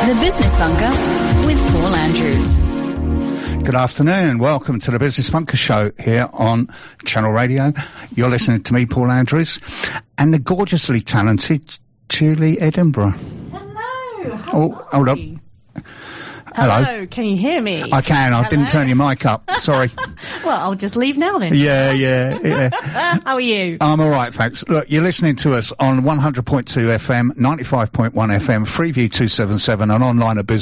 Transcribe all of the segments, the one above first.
The Business Bunker with Paul Andrews. Good afternoon. Welcome to the Business Bunker Show here on Channel Radio. You're listening to me, Paul Andrews, and the gorgeously talented Julie Edinburgh. Hello. Hold up. Hello. Can you hear me? I can. I didn't turn your mic up. Sorry. Well, I'll just leave now then. Yeah. How are you? I'm all right, thanks. Look, you're listening to us on 100.2 FM, 95.1 FM, Freeview 277, and online at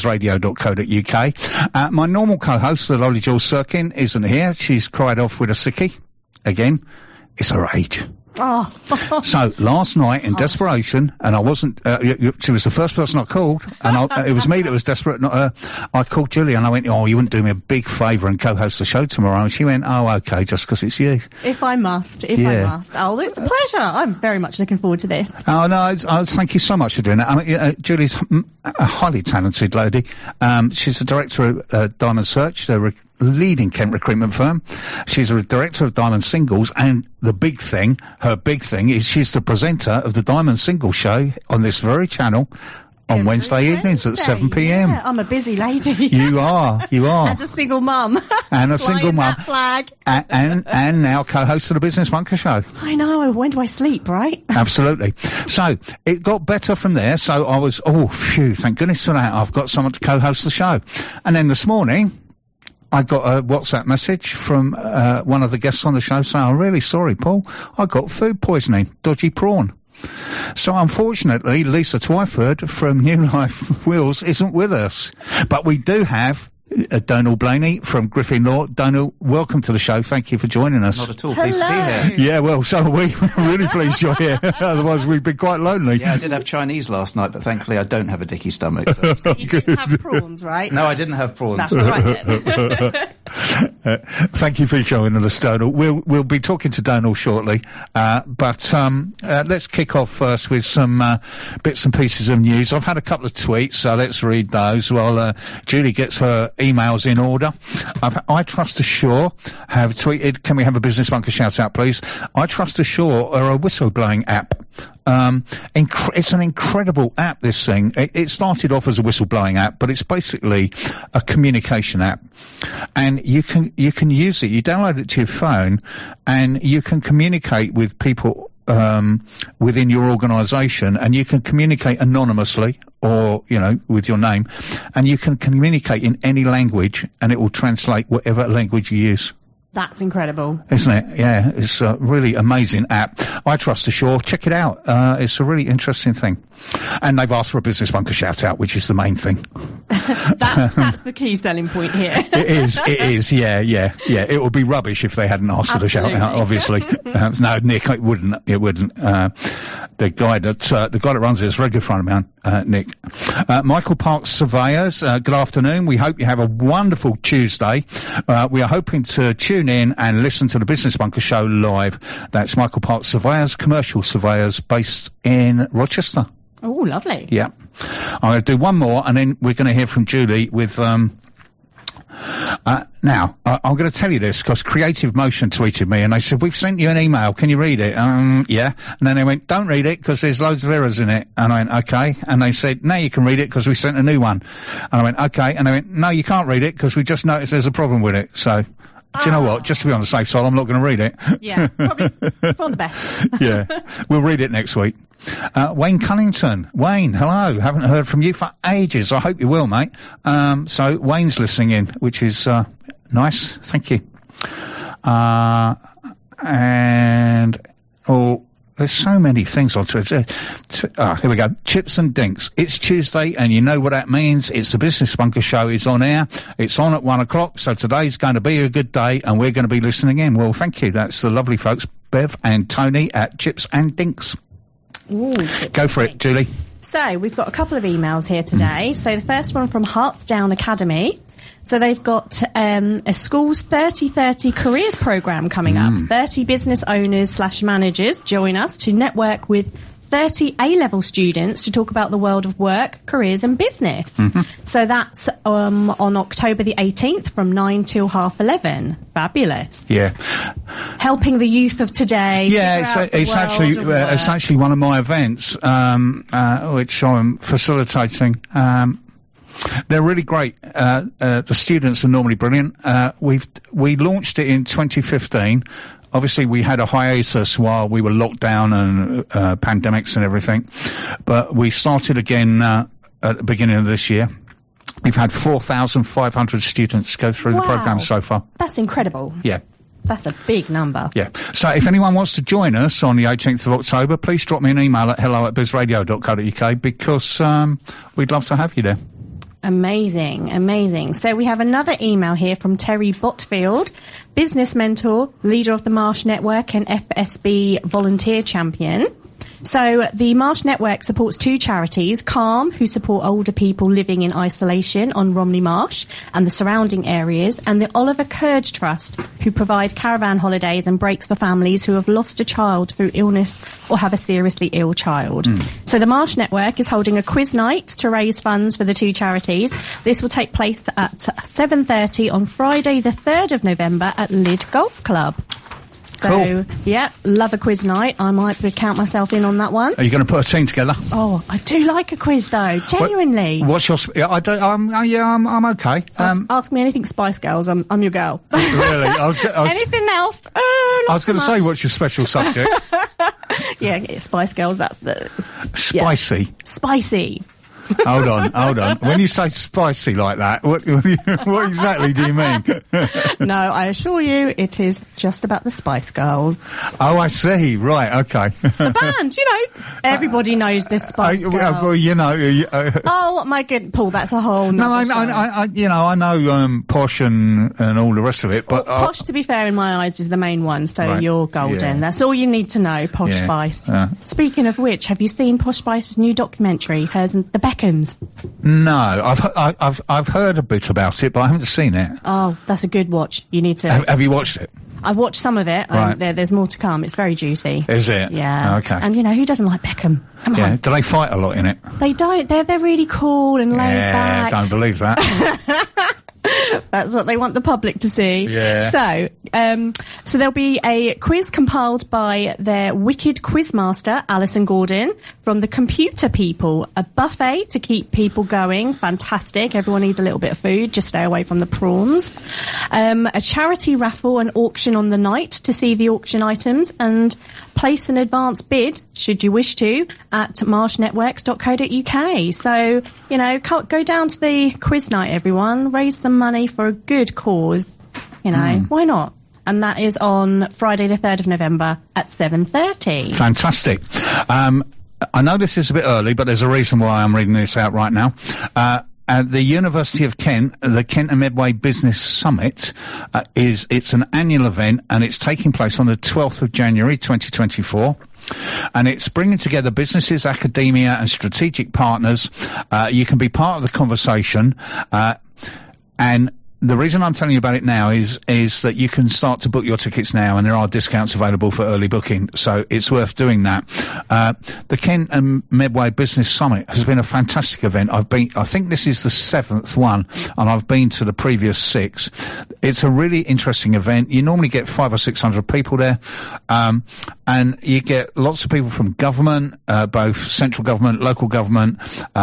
bizradio.co.uk. My normal co-host, the lovely Jules Sirkin, isn't here. She's cried off with a sickie. Again, it's her age. Oh. So last night, in desperation, and I wasn't. She was the first person I called, and it was me that was desperate, not her. I called Julie, and I went, "Oh, you wouldn't do me a big favour and co-host the show tomorrow?" And she went, "Oh, okay, just 'cause it's you." If I must. Oh, it's a pleasure. I'm very much looking forward to this. Oh no, thank you so much for doing that. I mean, Julie's a highly talented lady. She's the director of Diamond Search, the leading Kent recruitment firm. She's a director of Diamond Singles, and her big thing is she's the presenter of the Diamond Singles show on this very channel on Wednesday evenings at 7 p.m. Yeah, I'm a busy lady. You are. And a single mum. And a single mum. That flag. And now co-host of the Business Bunker Show. I know. When do I sleep, right? Absolutely. So, it got better from there. So I was, thank goodness for that. I've got someone to co-host the show. And then this morning, I got a WhatsApp message from one of the guests on the show saying, "I'm really sorry, Paul. I got food poisoning, dodgy prawn." So unfortunately, Lisa Twyford from New Life Wheels isn't with us. But we do have Donal Blaney from Griffin Law. Donal, welcome to the show. Thank you for joining us. Not at all. Pleased to be here. Yeah, well, so are we. We're really pleased you're here. Otherwise, we'd be quite lonely. Yeah, I did have Chinese last night, but thankfully I don't have a dicky stomach. So that's good. You didn't have prawns, right? No, I didn't have prawns. That's all right then. Thank you for joining us, Donal. We'll be talking to Donal shortly, but let's kick off first with some bits and pieces of news. I've had a couple of tweets, so let's read those while Julie gets her emails in order. I Trust Assure have tweeted, "Can we have a Business Bunker shout out, please?" I Trust Assure are a whistleblowing app. It's an incredible app, this thing. It started off as a whistleblowing app, but it's basically a communication app. And you can use it. You download it to your phone, and you can communicate with people within your organisation, and you can communicate anonymously or, with your name, and you can communicate in any language, and it will translate whatever language you use. That's incredible. Isn't it? Yeah, it's a really amazing app. I Trust Assure. Check it out. It's a really interesting thing. And they've asked for a Business Bunker shout out, which is the main thing. That's the key selling point here. It is. Yeah. It would be rubbish if they hadn't asked for the shout out, obviously. No, Nick, it wouldn't. The guy that runs it is right in front of me, Nick. Michael Parks Surveyors, good afternoon. We hope you have a wonderful Tuesday. We are hoping to tune in and listen to the Business Bunker Show live. That's Michael Parks Surveyors, commercial surveyors based in Rochester. Oh, lovely. Yeah. I'm going to do one more, and then we're going to hear from Julie with now, I'm going to tell you this because Creative Motion tweeted me and they said, "We've sent you an email. Can you read it?" Yeah. And then they went, "Don't read it because there's loads of errors in it." And I went, "Okay." And they said, "Now you can read it because we sent a new one." And I went, "Okay." And they went, "No, you can't read it because we just noticed there's a problem with it." So, do you know what? Just to be on the safe side, I'm not going to read it. Yeah, probably for the best. Yeah. We'll read it next week. Wayne Cunnington. Wayne, hello. Haven't heard from you for ages. I hope you will, mate. So Wayne's listening in, which is nice. Thank you. There's so many things on Twitter. Here we go. Chips and Dinks. It's Tuesday, and you know what that means. It's the Business Bunker Show is on air. It's on at 1 o'clock, so today's going to be a good day, and we're going to be listening in. Well, thank you. That's the lovely folks, Bev and Tony at Chips and Dinks. Ooh, go for it, Julie. So we've got a couple of emails here today. So the first one from Hartsdown Academy. So they've got a school's 30/30 careers program coming up. 30 business owners / managers join us to network with 30 A-level students to talk about the world of work, careers and business. So that's on October the 18th from 9 till 11:30. Fabulous. Yeah. Helping the youth of today. Yeah, it's actually one of my events, which I'm facilitating. They're really great. The students are normally brilliant. We launched it in 2015. Obviously, we had a hiatus while we were locked down and pandemics and everything. But we started again at the beginning of this year. We've had 4,500 students go through the program so far. That's incredible. Yeah. That's a big number. Yeah. So if anyone wants to join us on the 18th of October, please drop me an email at hello@bizradio.co.uk because we'd love to have you there. Amazing. So we have another email here from Terry Botfield, business mentor, leader of the Marsh Network and FSB volunteer champion. So the Marsh Network supports two charities, Calm, who support older people living in isolation on Romney Marsh and the surrounding areas, and the Oliver Kurd Trust, who provide caravan holidays and breaks for families who have lost a child through illness or have a seriously ill child. So the Marsh Network is holding a quiz night to raise funds for the two charities. This will take place at 7:30 on Friday the 3rd of November at Lydd Golf Club. So, cool. Yeah, love a quiz night. I might count myself in on that one. Are you going to put a team together? Oh, I do like a quiz though, genuinely. What's your? I'm okay. Ask me anything Spice Girls. I'm your girl. Really? Anything else? I was going to say, what's your special subject? Yeah, it's Spice Girls. That's the spicy. Yeah. Spicy. Hold on. When you say spicy like that, what exactly do you mean? No, I assure you, it is just about the Spice Girls. Oh, I see. Right, okay. The band, everybody knows the Spice Girls. Well, oh my good, Paul, that's a whole. No, I know Posh and all the rest of it, but Posh, to be fair, in my eyes, is the main one. So right. You're golden. Yeah. That's all you need to know, Posh Spice. Speaking of which, have you seen Posh Spice's new documentary, hers and the Beckhams? No, I've heard a bit about it, but I haven't seen it. Oh, that's a good watch. You need to. Have you watched it? I've watched some of it. Right. There's more to come. It's very juicy. Is it? Yeah. Okay. And who doesn't like Beckham? Come on. Do they fight a lot in it? They don't. They're really cool and laid back. Don't believe that. That's what they want the public to see. Yeah. So there'll be a quiz compiled by their wicked quizmaster, Alison Gordon, from the Computer People. A buffet to keep people going. Fantastic. Everyone needs a little bit of food. Just stay away from the prawns. A charity raffle and auction on the night to see the auction items and place an advance bid, should you wish to, at marshnetworks.co.uk. So, go down to the quiz night, everyone. Raise some money for a good cause. Why not? And that is on Friday the 3rd of November at 7:30. Fantastic. I know this is a bit early, but there's a reason why I'm reading this out right now. At the University of Kent, the Kent and Medway Business Summit it's an annual event, and it's taking place on the 12th of January 2024. And it's bringing together businesses, academia and strategic partners. You can be part of the conversation, and the reason I'm telling you about it now is that you can start to book your tickets now, and there are discounts available for early booking, so it's worth doing that. The Kent and Medway Business Summit has been a fantastic event. I think this is the 7th one, and I've been to the previous 6. It's a really interesting event. You normally get 500 or 600 people there, and you get lots of people from government, both central government, local government,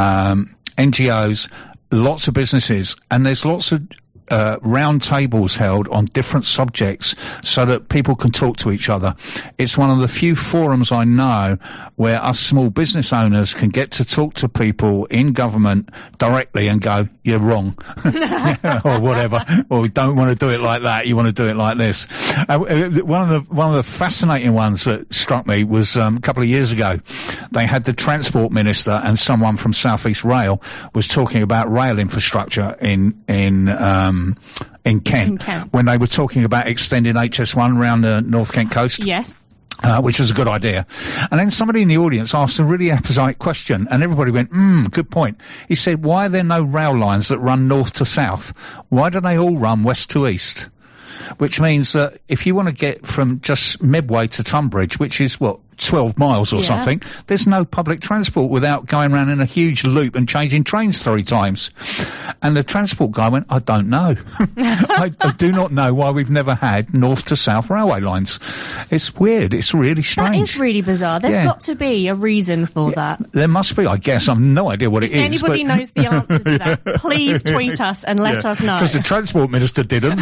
NGOs, lots of businesses, and there's lots of round tables held on different subjects so that people can talk to each other. It's one of the few forums I know where us small business owners can get to talk to people in government directly and go, you're wrong, or whatever, or we don't want to do it like that, you want to do it like this. One of the fascinating ones that struck me was a couple of years ago. They had the Transport Minister and someone from South East Rail was talking about rail infrastructure in Kent, when they were talking about extending HS1 around the North Kent coast. Yes. Which was a good idea. And then somebody in the audience asked a really apposite question, and everybody went, good point. He said, why are there no rail lines that run north to south? Why do they all run west to east? Which means that if you want to get from just Medway to Tunbridge, which is 12 miles or something. There's no public transport without going around in a huge loop and changing trains 3 times. And the transport guy went, I don't know. I do not know why we've never had north to south railway lines. It's weird. It's really strange. That is really bizarre. There's got to be a reason for that. There must be, I guess. I've no idea what it is. If anybody knows the answer to that, please tweet us and let us know. Because the Transport Minister didn't.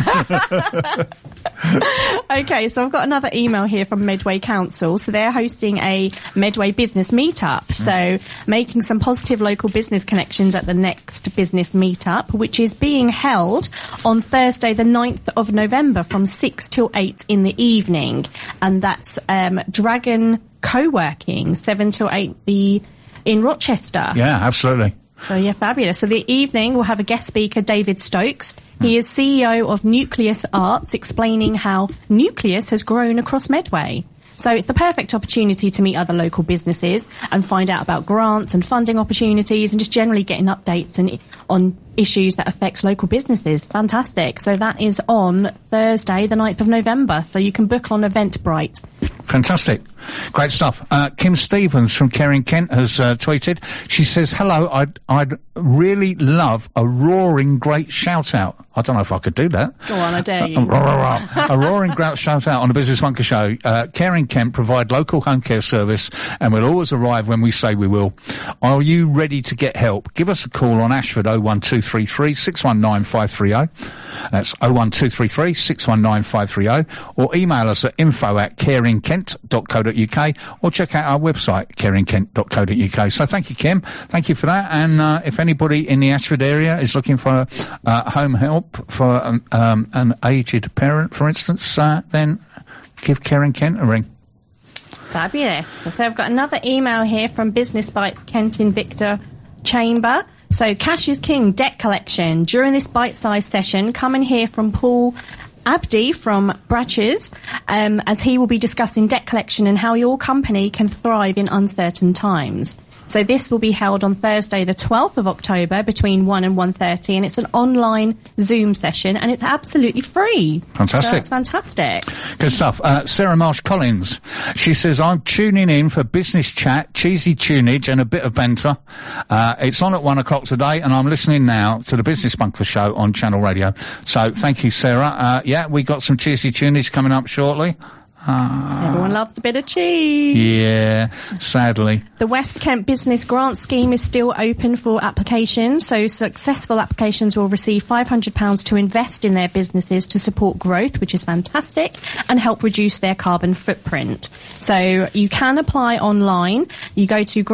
Okay, so I've got another email here from Medway Council. So they're hosting a Medway business meetup. So making some positive local business connections at the next business meetup, which is being held on Thursday the 9th of November from 6 till 8 in the evening. And that's Dragon Co-working, 7 till 8 in Rochester. Yeah, absolutely. So, yeah, fabulous. So the evening we'll have a guest speaker, David Stokes. He is CEO of Nucleus Arts, explaining how Nucleus has grown across Medway. So it's the perfect opportunity to meet other local businesses and find out about grants and funding opportunities and just generally getting updates on issues that affects local businesses. Fantastic. So that is on Thursday, the 9th of November. So you can book on Eventbrite. Fantastic. Great stuff. Kim Stevens from Caring Kent has tweeted. She says, hello, I'd really love a roaring great shout out. I don't know if I could do that. Go on, I dare you. A roaring great shout out on the Business Bunker Show. Caring Kent provide local home care service and we'll always arrive when we say we will. Are you ready to get help? Give us a call on Ashford 01233 619 530. That's 01233 619 530. Or email us at info@caringkent.co.uk or check out our website, caringkent.co.uk. So thank you, Kim. Thank you for that. And if anybody in the Ashford area is looking for home help for an aged parent, for instance, then give Caring Kent a ring. Fabulous. So I've got another email here from Business Bites Kent Invicta Chamber. So cash is king, debt collection. During this bite-sized session, come and hear from Paul Abdi from Bratches, as he will be discussing debt collection and how your company can thrive in uncertain times. So this will be held on Thursday the 12th of October between 1 and 1:30, and it's an online Zoom session and it's absolutely free. Fantastic. So that's fantastic. Good stuff. Sarah Marsh Collins, she says, I'm tuning in for business chat, cheesy tunage and a bit of banter. It's on at 1 o'clock today and I'm listening now to the Business Bunker Show on Channel Radio. So thank you, Sarah. Yeah, we got some cheesy tunage coming up shortly. Everyone loves a bit of cheese. Yeah, sadly. The West Kent Business Grant Scheme is still open for applications, so successful applications will receive £500 to invest in their businesses to support growth, which is fantastic, and help reduce their carbon footprint. So you can apply online. You go to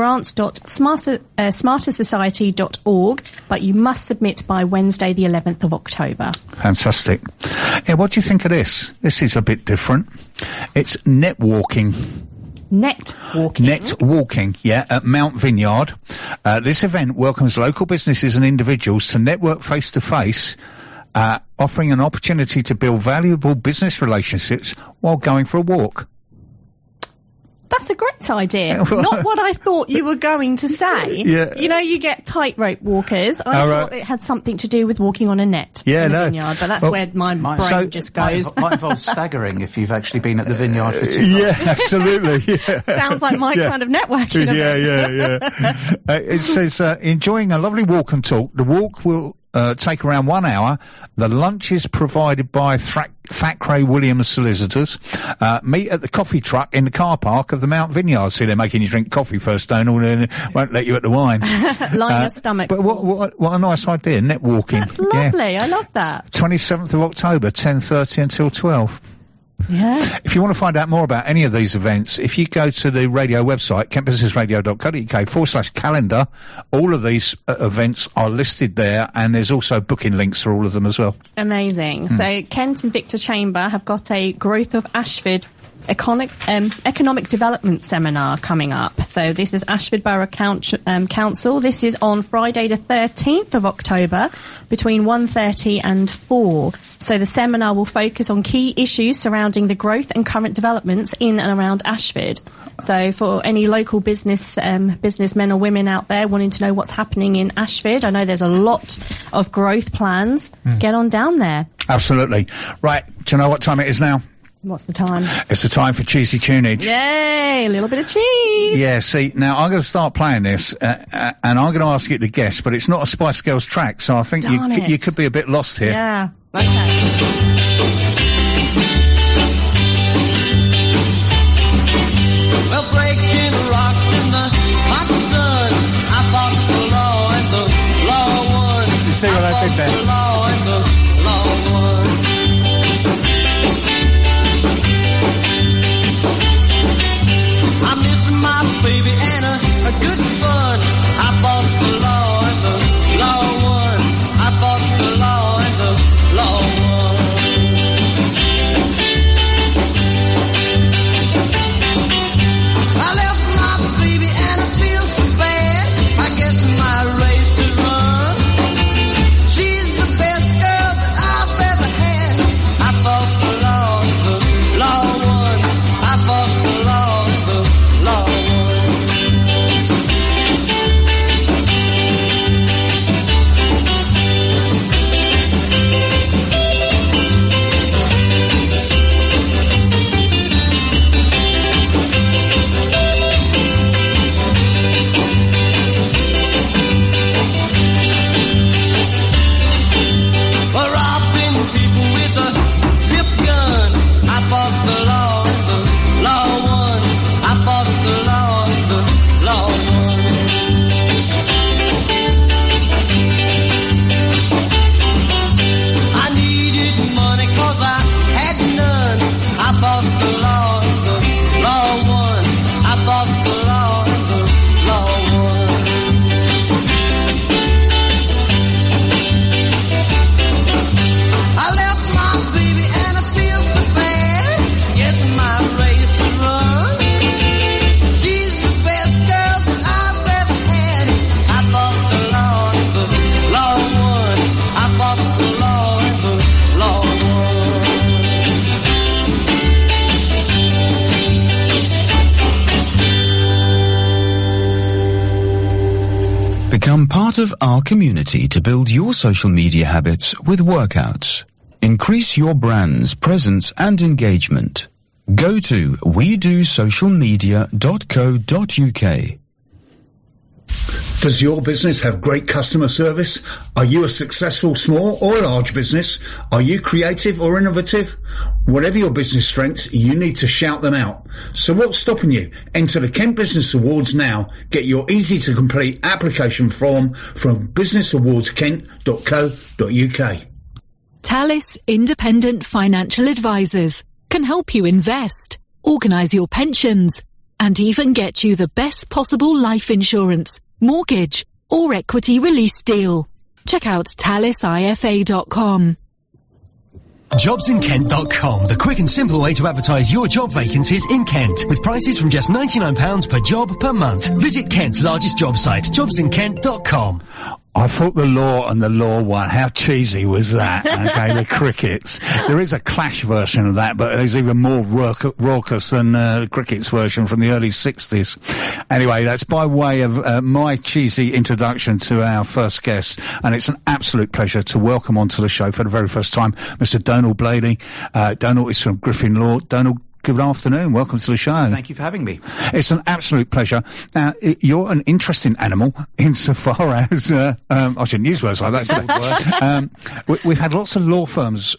grants.smartersociety.org, but you must submit by Wednesday the 11th of October. Fantastic. Yeah, what do you think of this? This is a bit different. It's netwalking. Netwalking, yeah, at Mount Vineyard. This event welcomes local businesses and individuals to network face to face, offering an opportunity to build valuable business relationships while going for a walk. That's a great idea. Not what I thought you were going to say. Yeah. You know, you get tightrope walkers. I thought it had something to do with walking on a net in the vineyard, but that's where my brain just goes. Might involve staggering if you've actually been at the vineyard for 2 months. Yeah, absolutely. Yeah. Sounds like my kind of networking event. Yeah. It says, enjoying a lovely walk and talk. The walk will take around 1 hour. The lunch is provided by Thackeray Williams Solicitors. Meet at the coffee truck in the car park of the Mount Vineyard. See, they're making you drink coffee first, Donal, and won't let you at the wine. Line your stomach. But what a nice idea, netwalking. Lovely, I love that. 27th of October, 10:30 until 12. Yeah. If you want to find out more about any of these events, if you go to the radio website, kentbusinessradio.co.uk/calendar, all of these events are listed there, and there's also booking links for all of them as well. Amazing. So Kent Invicta Chamber have got a Growth of Ashford economic development seminar coming up. So this is Ashford Borough Council. This is on Friday the 13th of October between 1:30 and 4. So the seminar will focus on key issues surrounding the growth and current developments in and around Ashford. So for any local businessmen or women out there wanting to know what's happening in Ashford, I know there's a lot of growth plans. Get on down there. Absolutely. Right. Do you know what time it is now? What's the time? It's the time for cheesy tunage. Yay! A little bit of cheese. Yeah, see, now I'm going to start playing this, and I'm going to ask you to guess, but it's not a Spice Girls track, so I think you could be a bit lost here. Yeah. Okay. Well, breaking rocks in the hot sun, I fought the law and the law won. You see what I did there? The law and the law won. I miss my baby and a good fun. I fought the law and the law won. I fought the law and the law won. I left my baby and I feel so bad. I guess my race is run. She's the best girl that I've ever had. I fought the law, won. I fought the law, won. For robbing people with a zip gun, I fought the law won. I fought the law won. I needed money 'cause I had none. I fought the law won. I fought the law won. I left my baby and I feel so bad. Yes, my race is run. She's the best girl that I've ever had. I fought the law won. I fought the law won. Become part of our community to build your social media habits with Workouts. Increase your brand's presence and engagement. Go to wedosocialmedia.co.uk. Does your business have great customer service? Are you a successful small or large business? Are you creative or innovative? Whatever your business strengths, you need to shout them out. So what's stopping you? Enter the Kent Business Awards now. Get your easy to complete application form from businessawards.kent.co.uk. Talis Independent Financial Advisors can help you invest, organise your pensions, and even get you the best possible life insurance, mortgage, or equity release deal. Check out tallisifa.com. JobsInKent.com, the quick and simple way to advertise your job vacancies in Kent, with prices from just £99 per job per month. Visit Kent's largest job site, JobsInKent.com. I thought the Law and the Law won. How cheesy was that? Okay, the Crickets. There is a Clash version of that, but it's even more raucous than Crickets version from the early 60s. Anyway, that's by way of my cheesy introduction to our first guest, and it's an absolute pleasure to welcome onto the show for the very first time Mr. Donald Bladey. Donald is from Griffin Law. Donald, good afternoon. Welcome to the show. Thank you for having me. It's an absolute pleasure. Now, you're an interesting animal insofar as, I shouldn't use words like that. We've had lots of law firms,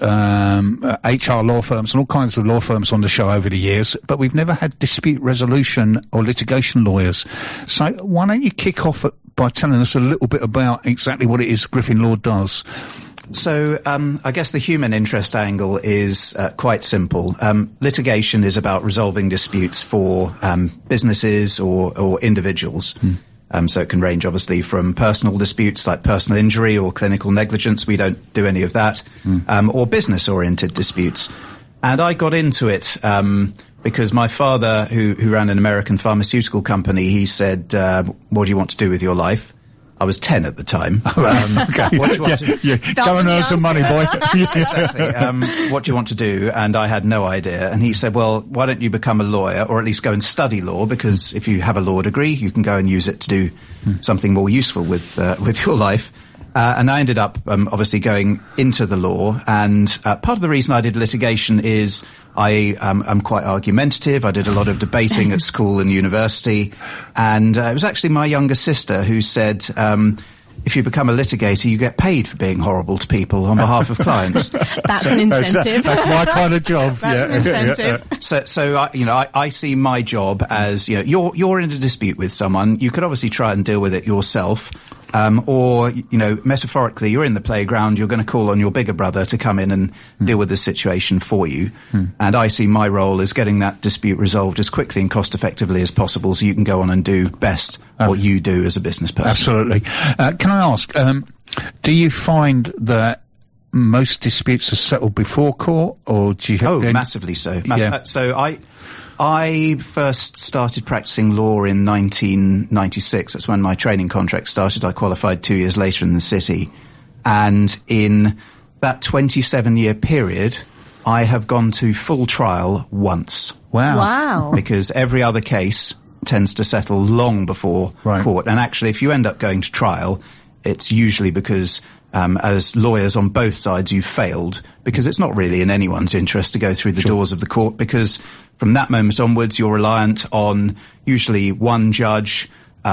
HR law firms and all kinds of law firms on the show over the years, but we've never had dispute resolution or litigation lawyers. So why don't you kick off by telling us a little bit about exactly what it is Griffin Law does? So I guess the human interest angle is quite simple. Litigation is about resolving disputes for businesses or individuals. So it can range obviously from personal disputes like personal injury or clinical negligence. We don't do any of that. Or business-oriented disputes. And I got into it because my father, who ran an American pharmaceutical company, he said, what do you want to do with your life? I was 10 at the time. Okay. What do you want to do? Go and earn some money, boy. Exactly. What do you want to do? And I had no idea. And he said, well, why don't you become a lawyer, or at least go and study law? Because if you have a law degree, you can go and use it to do something more useful with your life. And I ended up obviously going into the law, and part of the reason I did litigation is I am quite argumentative. I did a lot of debating at school and university, and it was actually my younger sister who said, if you become a litigator, you get paid for being horrible to people on behalf of clients. That's an incentive. That's my kind of job. That's an incentive. So I see my job as, you're in a dispute with someone. You could obviously try and deal with it yourself. Or, metaphorically, you're in the playground, you're going to call on your bigger brother to come in and deal with the situation for you. And I see my role as getting that dispute resolved as quickly and cost effectively as possible so you can go on and do best what you do as a business person. Absolutely. Can I ask, do you find that most disputes are settled before court, or do you... massively so. So I first started practicing law in 1996. That's when my training contract started. I qualified 2 years later in the city. And in that 27-year period, I have gone to full trial once. Wow. Because every other case tends to settle long before court. And actually, if you end up going to trial, it's usually because as lawyers on both sides, you've failed, because it's not really in anyone's interest to go through the doors of the court, because from that moment onwards, you're reliant on usually one judge.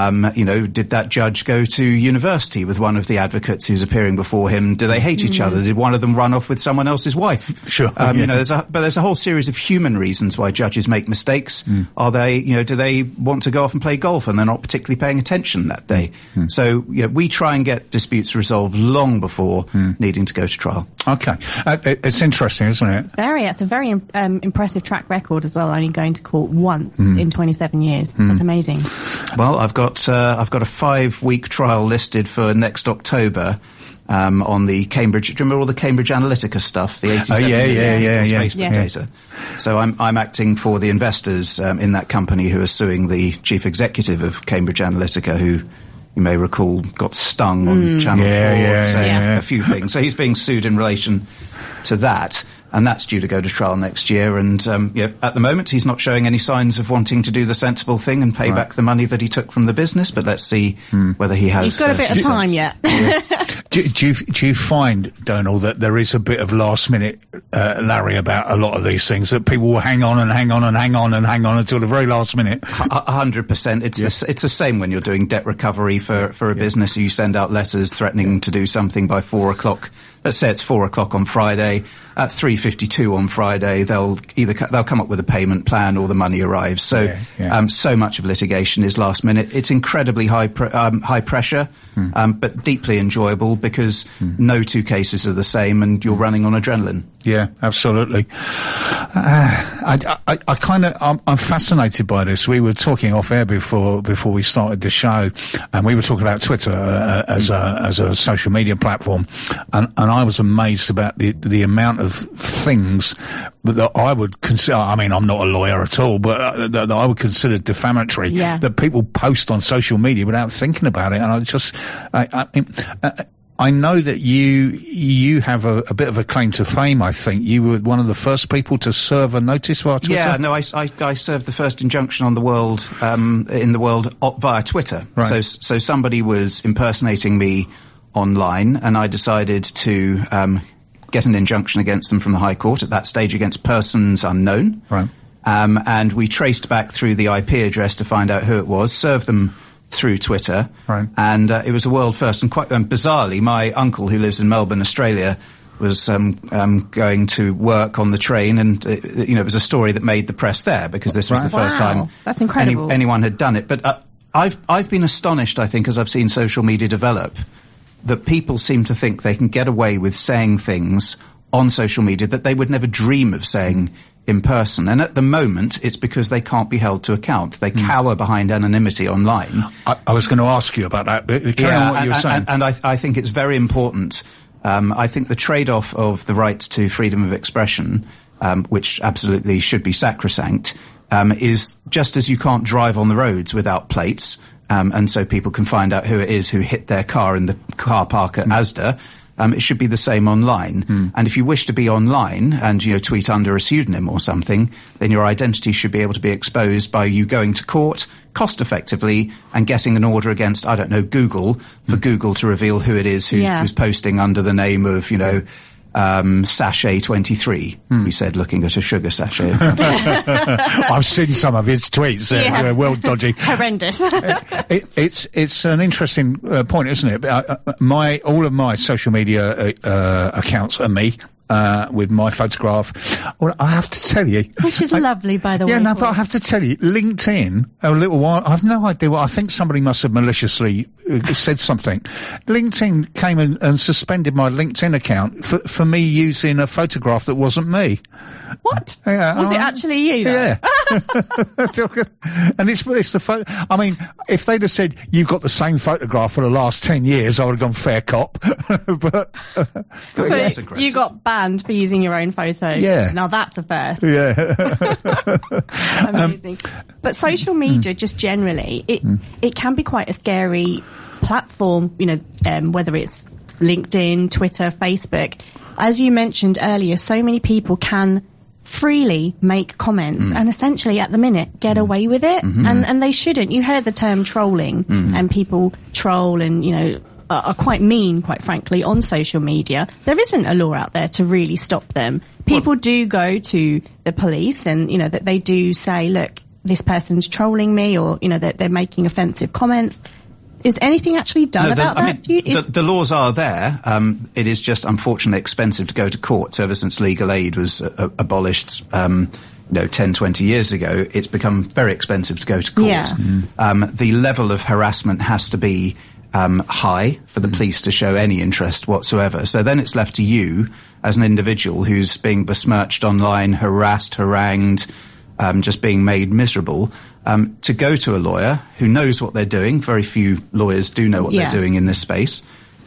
Did that judge go to university with one of the advocates who's appearing before him? Do they hate each other? Did one of them run off with someone else's wife? Sure. There's a whole series of human reasons why judges make mistakes. Are they, do they want to go off and play golf and they're not particularly paying attention that day? So, we try and get disputes resolved long before needing to go to trial. Okay. It's interesting, isn't it? It's a very impressive track record as well, only going to court once in 27 years. That's amazing. Well, I've got a 5-week trial listed for next October on the Cambridge. Do you remember all the Cambridge Analytica stuff? The 87 Facebook data. So I'm acting for the investors in that company who are suing the chief executive of Cambridge Analytica, who you may recall got stung on Channel 4 saying a few things. So he's being sued in relation to that. And that's due to go to trial next year. And at the moment, he's not showing any signs of wanting to do the sensible thing and pay back the money that he took from the business. But let's see whether he has. He's got a bit of time yet. Do you find, Donal, that there is a bit of last minute Larry about a lot of these things, that people will hang on and hang on and hang on and hang on until the very last minute? 100%. It's the same when you're doing debt recovery for a business. You send out letters threatening to do something by 4 o'clock. Let's say it's 4 o'clock on Friday. At 3:52 on Friday, they'll come up with a payment plan, or the money arrives. So so much of litigation is last minute. It's incredibly high pressure, but deeply enjoyable, because no two cases are the same, and you're running on adrenaline. Yeah, absolutely. I'm fascinated by this. We were talking off air before we started the show, and we were talking about Twitter as a social media platform, and I was amazed about the amount of things that I would consider, I mean, I'm not a lawyer at all, but that I would consider defamatory, that people post on social media without thinking about it. And I know that you have a bit of a claim to fame. I think you were one of the first people to serve a notice via Twitter. Yeah, no, I served the first injunction on the world in the world via Twitter. Right. So somebody was impersonating me online, and I decided to get an injunction against them from the High Court, at that stage against persons unknown. Right. And we traced back through the IP address to find out who it was, served them through Twitter. Right. And it was a world first. And quite bizarrely, my uncle, who lives in Melbourne, Australia, was going to work on the train, and it was a story that made the press there, because this was the first time That's incredible. anyone had done it. But I've been astonished, I think, as I've seen social media develop, that people seem to think they can get away with saying things on social media that they would never dream of saying in person. And at the moment, it's because they can't be held to account. They cower behind anonymity online. I was going to ask you about that. Carry on what you were saying. And I think it's very important. I think the trade-off of the right to freedom of expression, which absolutely should be sacrosanct, is just as you can't drive on the roads without plates, and so people can find out who it is who hit their car in the car park at Asda, it should be the same online. And if you wish to be online and, tweet under a pseudonym or something, then your identity should be able to be exposed by you going to court cost effectively and getting an order against, I don't know, Google, for Google to reveal who it is who's posting under the name of, Sachet 23, he said, looking at a sugar sachet. I've seen some of his tweets. They're well dodgy. Horrendous. It's an interesting point, isn't it? All of my social media accounts are me. With my photograph. Well, I have to tell you. Which is lovely, by the way. Yeah, no, but I have to tell you, LinkedIn, a little while, I have no idea I think somebody must have maliciously said something. LinkedIn came and suspended my LinkedIn account for me using a photograph that wasn't me. What? Yeah, was it actually you, though? Yeah. And it's the photo. I mean, if they'd have said, you've got the same photograph for the last 10 years, I would have gone fair cop. but so you got banned for using your own photo. Yeah. Now that's a first. Yeah. Amazing. But social media, just generally, it can be quite a scary platform, whether it's LinkedIn, Twitter, Facebook. As you mentioned earlier, so many people can freely make comments and essentially at the minute get away with it, and they shouldn't. You heard the term trolling, and people troll and are quite mean, quite frankly, on social media. There isn't a law out there to really stop them. People do go to the police and that they do say, look, this person's trolling me, or that they're making offensive comments. Is anything actually done about that? The laws are there. It is just unfortunately expensive to go to court. So ever since legal aid was abolished, 10, 20 years ago, it's become very expensive to go to court. Yeah. The level of harassment has to be high for the police to show any interest whatsoever. So then it's left to you as an individual who's being besmirched online, harassed, harangued, just being made miserable, to go to a lawyer who knows what they're doing. Very few lawyers do know what they're doing in this space.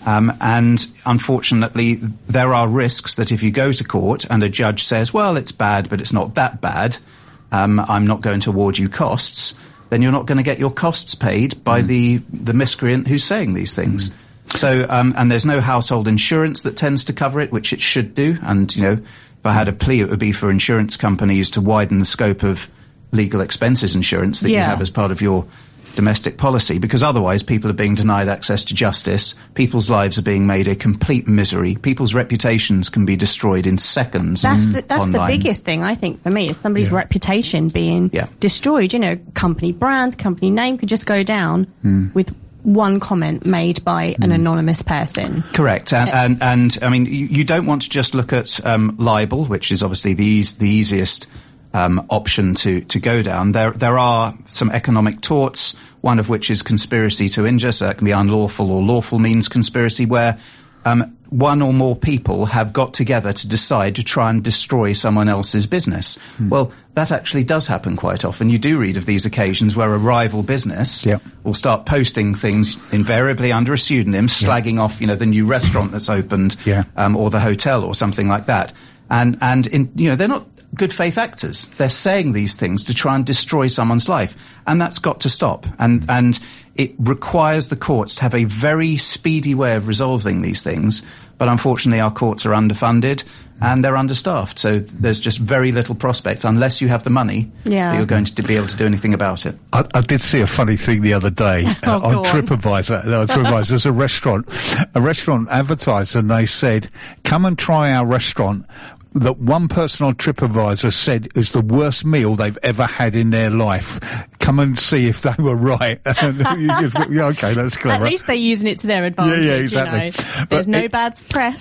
And unfortunately, there are risks that if you go to court and a judge says, well, it's bad, but it's not that bad, I'm not going to award you costs, then you're not going to get your costs paid by the miscreant who's saying these things. So, and there's no household insurance that tends to cover it, which it should do. And, if I had a plea, it would be for insurance companies to widen the scope of legal expenses insurance that you have as part of your domestic policy, because otherwise people are being denied access to justice. People's lives are being made a complete misery. People's reputations can be destroyed in seconds. That's the biggest thing, I think, for me, is somebody's reputation being destroyed. Company brand, company name could just go down with one comment made by an anonymous person. Correct. And I mean, you don't want to just look at libel, which is obviously the easiest option to go down. There are some economic torts, one of which is conspiracy to injure, so that can be unlawful or lawful means conspiracy, where one or more people have got together to decide to try and destroy someone else's business. Well, that actually does happen quite often. You do read of these occasions where a rival business will start posting things invariably under a pseudonym, slagging off, the new restaurant that's opened, or the hotel or something like that. And they're not good faith actors. They're saying these things to try and destroy someone's life, and that's got to stop. And it requires the courts to have a very speedy way of resolving these things. But unfortunately, our courts are underfunded and they're understaffed. So there's just very little prospect unless you have the money that you're going to be able to do anything about it. I did see a funny thing the other day on TripAdvisor. TripAdvisor, there's a restaurant advertised, and they said, come and try our restaurant. That one person on TripAdvisor said is the worst meal they've ever had in their life. Come and see if they were right. Okay, that's clever. At least they're using it to their advantage. Yeah, exactly. There's no bad press.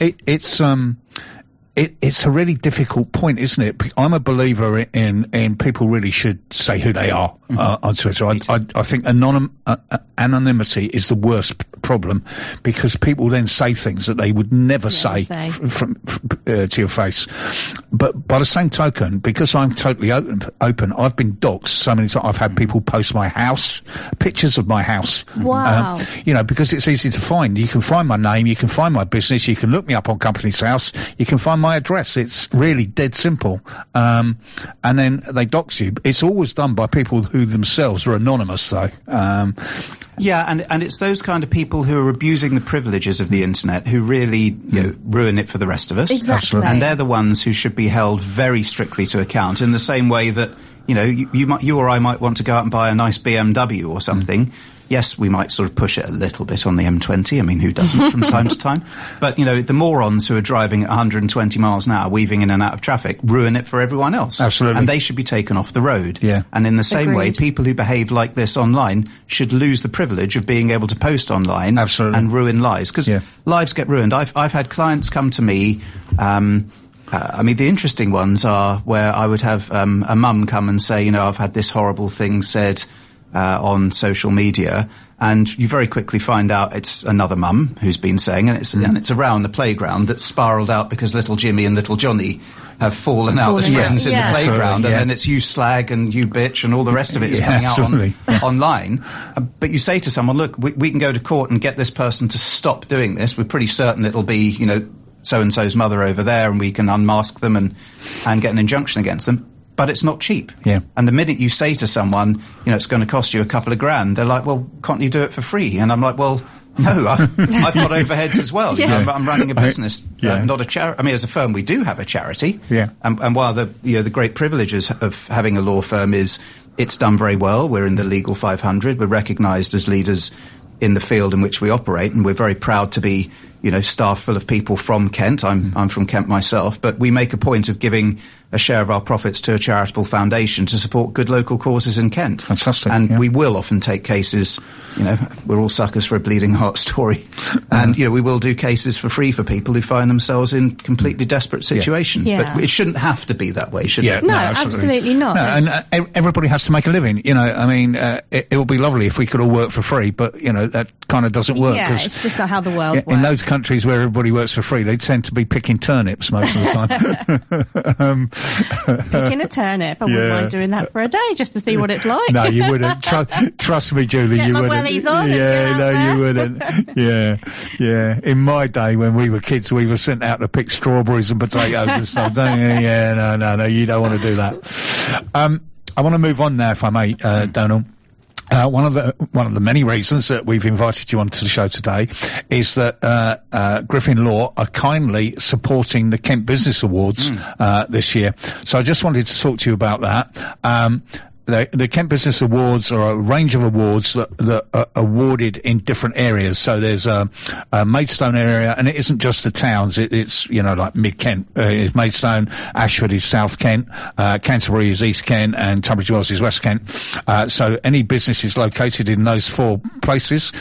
It's a really difficult point, isn't it? I'm a believer in people really should say who they are on Twitter. I think anonymity is the worst problem, because people then say things that they would never say to your face. But by the same token, because I'm totally open, I've been doxxed so many times. I've had people post my house, pictures of my house. Wow. Because it's easy to find. You can find my name, you can find my business, you can look me up on Company's House, you can find my address. It's really dead simple. And then they dox you. It's always done by people who themselves are anonymous, though. Yeah, and it's those kind of people who are abusing the privileges of the internet who really ruin it for the rest of us. Exactly. And they're the ones who should be held very strictly to account, in the same way that you or I might want to go out and buy a nice BMW or something. Yes, we might sort of push it a little bit on the M20. I mean, who doesn't from time to time? But, the morons who are driving at 120 miles an hour, weaving in and out of traffic, ruin it for everyone else. Absolutely. And they should be taken off the road. Yeah. And in the same way, Agreed. people who behave like this online should lose the privilege of being able to post online. Absolutely. And ruin lives. Because lives get ruined. I've had clients come to me, the interesting ones are where I would have a mum come and say, I've had this horrible thing said on social media, and you very quickly find out it's another mum who's been saying, and it's around the playground that's spiraled out because little Jimmy and little Johnny have fallen out as friends in the playground, and then it's you slag and you bitch and all the rest of it is coming out online. But you say to someone, look, we can go to court and get this person to stop doing this. We're pretty certain it'll be, so-and-so's mother over there, and we can unmask them and get an injunction against them. But it's not cheap. Yeah. And the minute you say to someone, it's going to cost you a couple of grand, they're like, well, can't you do it for free? And I'm like, well, no, I've got overheads as well. I'm running a business, not a charity. I mean, as a firm, we do have a charity. Yeah. And while the great privileges of having a law firm is it's done very well. We're in the Legal 500. We're recognised as leaders in the field in which we operate, and we're very proud to be, staff full of people from Kent. I'm from Kent myself, but we make a point of giving a share of our profits to a charitable foundation to support good local causes in Kent. Fantastic. And we will often take cases, we're all suckers for a bleeding heart story. And, we will do cases for free for people who find themselves in completely desperate situation. Yeah. But it shouldn't have to be that way, should it? No, absolutely not. No, and everybody has to make a living. It would be lovely if we could all work for free, but, that kind of doesn't work. Yeah, it's just not how the world works. In those countries where everybody works for free, they tend to be picking turnips most of the time. Picking a turnip. I wouldn't mind doing that for a day just to see what it's like. No, you wouldn't. Trust me, Julie, Get you my wouldn't. wellies on and get out you wouldn't. Yeah. In my day, when we were kids, we were sent out to pick strawberries and potatoes and stuff. No, you don't want to do that. I want to move on now, if I may, Donal. One of the many reasons that we've invited you onto the show today is that Griffin Law are kindly supporting the Kent Business Awards this year. So I just wanted to talk to you about that. The Kent Business Awards are a range of awards that are awarded in different areas. So there's a Maidstone area, and it isn't just the towns. It's like Mid Kent is Maidstone, Ashford is South Kent, Canterbury is East Kent, and Tunbridge Wells is West Kent. So any businesses located in those four places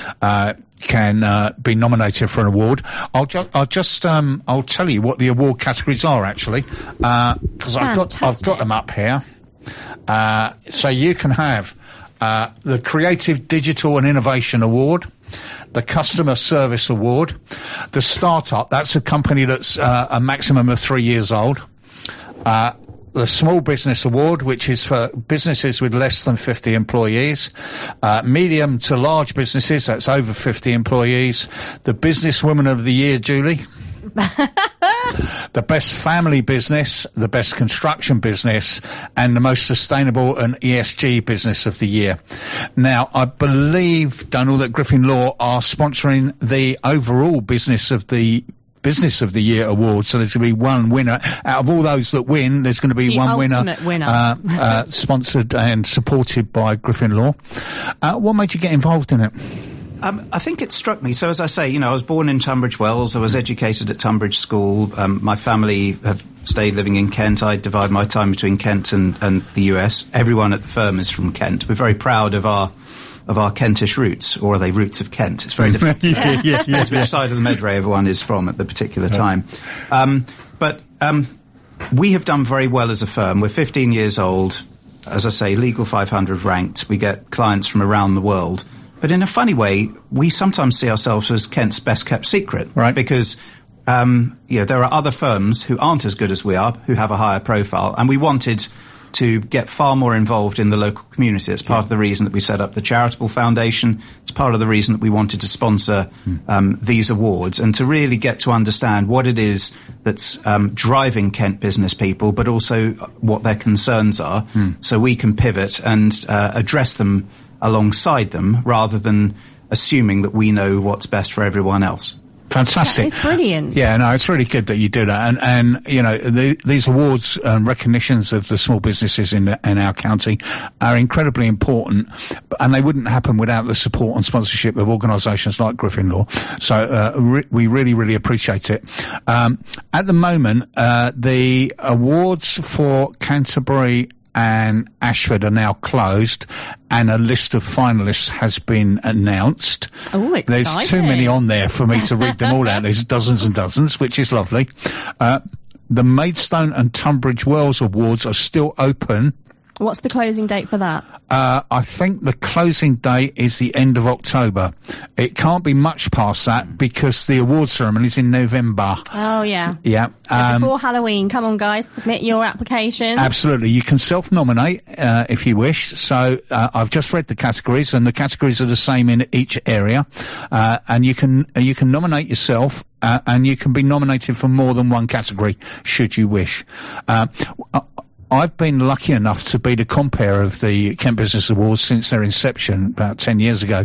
can be nominated for an award. I'll tell you what the award categories are actually, because I've got them up here. So you can have the Creative Digital and Innovation Award, the Customer Service Award, the Startup, that's a company that's a maximum of 3 years old, the Small Business Award, which is for businesses with less than 50 employees, medium to large businesses, that's over 50 employees, the Businesswoman of the Year, Julie. The best family business, the best construction business, and the most sustainable and ESG business of the year. Now, I believe, Donal, that Griffin Law are sponsoring the overall Business of the Year award, so there's going to be one winner. Out of all those that win, there's going to be the one winner. Sponsored and supported by Griffin Law. What made you get involved in it? I think it struck me. So as I say, I was born in Tunbridge Wells. I was educated at Tunbridge School. My family have stayed living in Kent. I divide my time between Kent and the US. Everyone at the firm is from Kent. We're very proud of our Kentish roots, or are they roots of Kent? It's very different. Which side of the Medway everyone is from at the particular time. But we have done very well as a firm. We're 15 years old. As I say, Legal 500 ranked. We get clients from around the world. But in a funny way, we sometimes see ourselves as Kent's best kept secret. Right. Because there are other firms who aren't as good as we are, who have a higher profile, and we wanted to get far more involved in the local community. It's part of the reason that we set up the Charitable Foundation. It's part of the reason that we wanted to sponsor these awards, and to really get to understand what it is that's driving Kent business people, but also what their concerns are, so we can pivot and address them alongside them, rather than assuming that we know what's best for everyone else. Fantastic. It's brilliant. Yeah, no, it's really good that you do that. And these awards and recognitions of the small businesses in our county are incredibly important, and they wouldn't happen without the support and sponsorship of organisations like Griffin Law. So we really, really appreciate it. At the moment, the awards for Canterbury and Ashford are now closed, and a list of finalists has been announced. Oh, exciting. There's too many on there for me to read them all out. There's dozens and dozens, which is lovely. The Maidstone and Tunbridge Wells Awards are still open. What's the closing date for that? I think the closing date is the end of October. It can't be much past that, because the award ceremony is in November. Oh, yeah. Yeah. Before Halloween. Come on, guys. Submit your application. Absolutely. You can self-nominate if you wish. So I've just read the categories, and the categories are the same in each area. And you can nominate yourself, and you can be nominated for more than one category, should you wish. I've been lucky enough to be the compere of the Kent Business Awards since their inception about 10 years ago.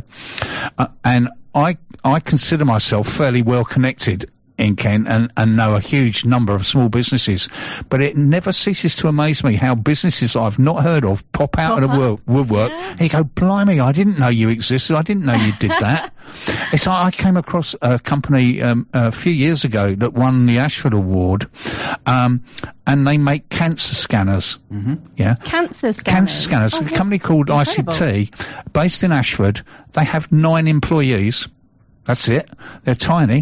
And I consider myself fairly well connected in Kent and know a huge number of small businesses. But it never ceases to amaze me how businesses I've not heard of pop out of the woodwork. And you go, blimey, I didn't know you existed. I didn't know you did that. It's like I came across a company a few years ago that won the Ashford Award, and they make cancer scanners. Mm-hmm. Yeah, Cancer scanners. Cancer scanners. Oh, a company called incredible. ICT, based in Ashford. They have 9 employees. That's it. They're tiny.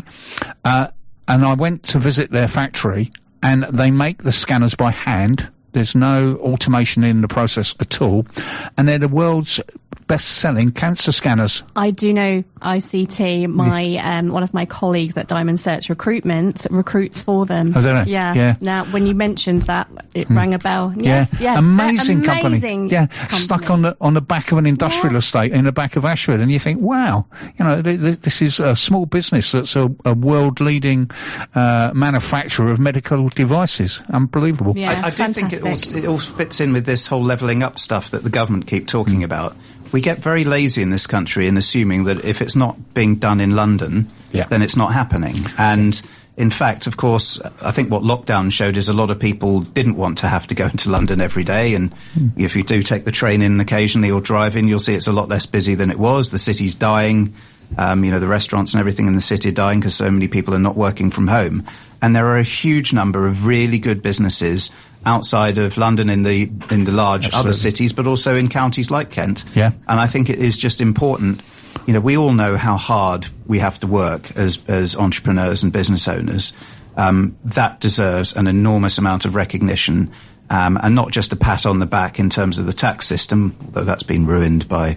And I went to visit their factory, and they make the scanners by hand. There's no automation in the process at all. And they're the world's best-selling cancer scanners. I do know ICT. My one of my colleagues at Diamond Search Recruitment recruits for them. Oh, do they? Yeah. Now, when you mentioned that, it rang a bell. Yes, yeah. Amazing company. Yeah, stuck on the back of an industrial estate in the back of Ashford, and you think, wow, this is a small business that's a world-leading manufacturer of medical devices. Unbelievable. Yeah, I do think it all fits in with this whole levelling up stuff that the government keep talking about. We get very lazy in this country in assuming that if it's not being done in London, then it's not happening. And in fact, of course, I think what lockdown showed is a lot of people didn't want to have to go into London every day. And if you do take the train in occasionally or drive in, you'll see it's a lot less busy than it was. The city's dying. The restaurants and everything in the city are dying because so many people are not working from home. And there are a huge number of really good businesses outside of London in the large other cities, but also in counties like Kent. Yeah. And I think it is just important. We all know how hard we have to work as entrepreneurs and business owners. That deserves an enormous amount of recognition. And not just a pat on the back in terms of the tax system, though that's been ruined by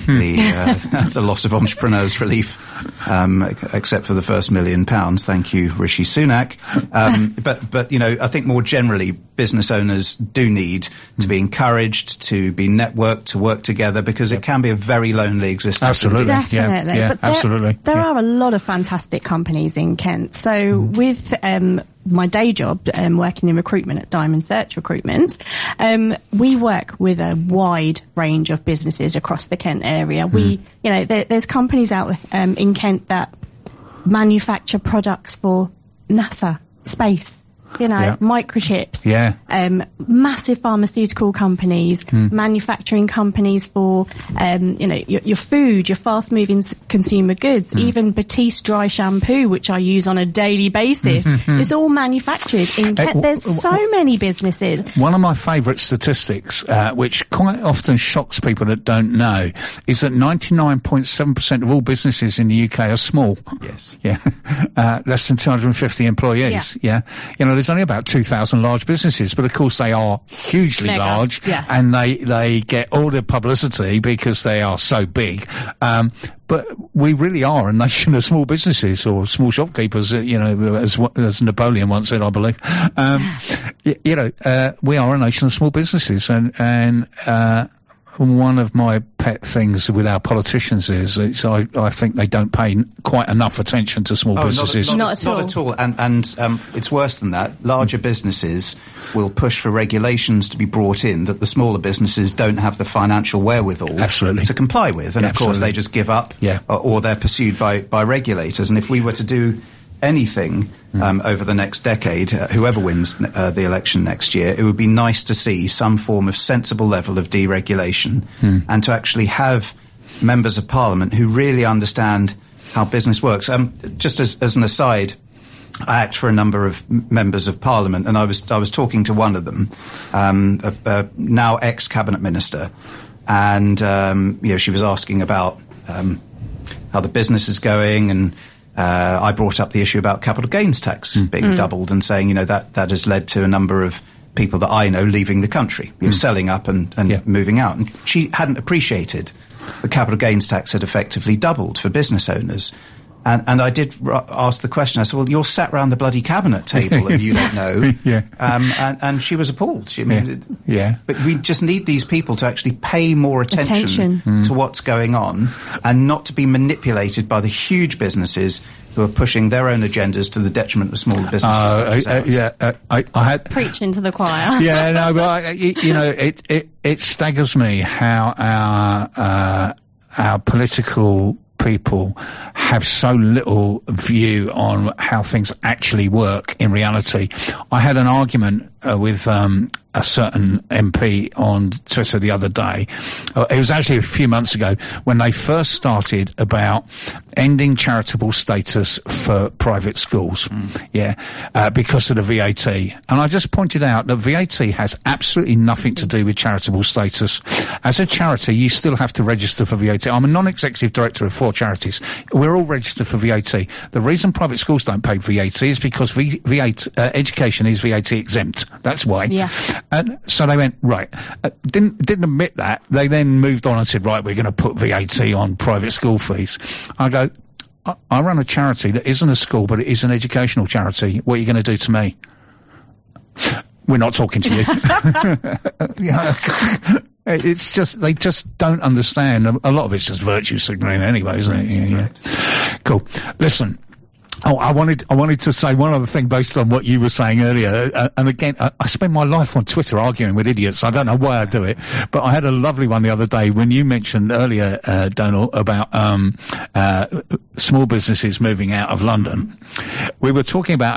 the loss of entrepreneurs' relief, except for the first £1 million. Thank you, Rishi Sunak. But I think more generally, business owners do need to be encouraged, to be networked, to work together, because it can be a very lonely existence. Absolutely. Definitely. Yeah, but absolutely. There are a lot of fantastic companies in Kent. So with my day job, working in recruitment at Diamond Search Recruitment, we work with a wide range of businesses across the Kent area. There's companies out in Kent that manufacture products for NASA, space, microchips. Yeah. Massive pharmaceutical companies, manufacturing companies for, your food, your fast-moving consumer goods, even Batiste dry shampoo, which I use on a daily basis. It's all manufactured in Kent. There's so many businesses. One of my favourite statistics, which quite often shocks people that don't know, is that 99.7% of all businesses in the UK are small. Yes. Yeah. Less than 250 employees. Yeah. there's only about 2,000 large businesses, but of course they are hugely Mega, large, yes. and they get all the publicity because they are so big. But we really are a nation of small businesses or small shopkeepers, as Napoleon once said, I believe. We are a nation of small businesses, and one of my pet things with our politicians is I think they don't pay quite enough attention to small businesses. Not at all. And it's worse than that. Larger businesses will push for regulations to be brought in that the smaller businesses don't have the financial wherewithal to comply with. And of course they just give up, or they're pursued by regulators. And if we were to do anything over the next decade, whoever wins the election next year, it would be nice to see some form of sensible level of deregulation and to actually have members of parliament who really understand how business works. Just as an aside, I act for a number of members of parliament, and I was talking to one of them, now ex-cabinet minister, and she was asking about how the business is going, and I brought up the issue about capital gains tax being doubled, and saying, that has led to a number of people that I know leaving the country, selling up and moving out. And she hadn't appreciated the capital gains tax had effectively doubled for business owners. And I did ask the question. I said, well, you're sat round the bloody cabinet table and you don't know. And she was appalled. But we just need these people to actually pay more attention to what's going on, and not to be manipulated by the huge businesses who are pushing their own agendas to the detriment of smaller businesses. I had preaching to the choir. But it staggers me how our political people have so little view on how things actually work in reality. I had an argument with a certain MP on Twitter the other day. It was actually a few months ago when they first started about ending charitable status for private schools. Because of the VAT. And I just pointed out that VAT has absolutely nothing to do with charitable status. As a charity, you still have to register for VAT. I'm a non-executive director of 4 charities. We're all registered for VAT. The reason private schools don't pay VAT is because education is VAT exempt. That's why. And so they went, right, didn't admit that. They then moved on and said, right, we're going to put VAT on private school fees. I go, I run a charity that isn't a school, but it is an educational charity. What are you going to do to me? We're not talking to you. It's just, they just don't understand. A lot of it's just virtue signaling anyway, isn't it? Cool. Listen. I wanted to say one other thing based on what you were saying earlier. And again, I spend my life on Twitter arguing with idiots. I don't know why I do it, but I had a lovely one the other day when you mentioned earlier, Donal, about small businesses moving out of London. We were talking about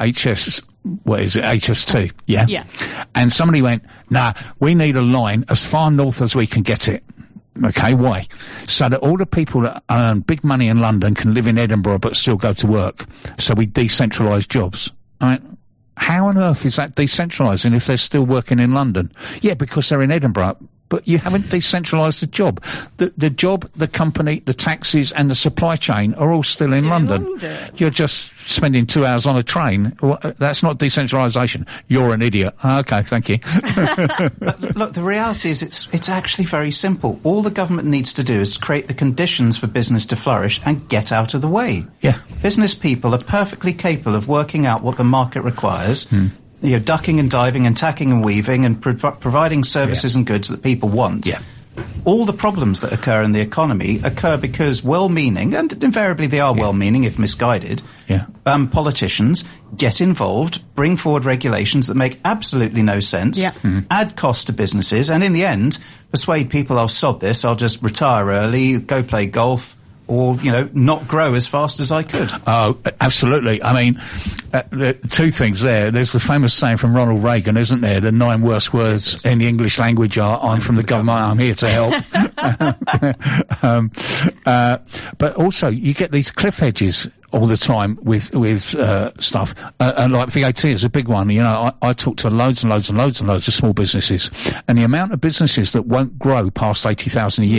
HS2, yeah? And somebody went, nah, we need a line as far north as we can get it. Okay, why? So that all the people that earn big money in London can live in Edinburgh but still go to work. So we decentralise jobs. I mean, how on earth is that decentralising if they're still working in London? Yeah, because they're in Edinburgh. But you haven't decentralised the job. The job, the company, the taxis and the supply chain are all still in London. You're just spending 2 hours on a train. Well, that's not decentralisation. You're an idiot. Okay, thank you. Look, the reality is it's actually very simple. All the government needs to do is create the conditions for business to flourish and get out of the way. Business people are perfectly capable of working out what the market requires, ducking and diving and tacking and weaving and providing services and goods that people want. All the problems that occur in the economy occur because well-meaning, and invariably they are well-meaning if misguided, politicians get involved, bring forward regulations that make absolutely no sense, add cost to businesses, and in the end persuade people, I'll sod this, I'll just retire early, go play golf, or, not grow as fast as I could. Oh, absolutely. I mean, two things there. There's the famous saying from Ronald Reagan, isn't there? The 9 worst words in the English language are, I'm from the government, I'm here to help. But also, you get these cliff edges all the time with stuff. And like VAT is a big one. I talk to loads of small businesses. And the amount of businesses that won't grow past 80,000 a year.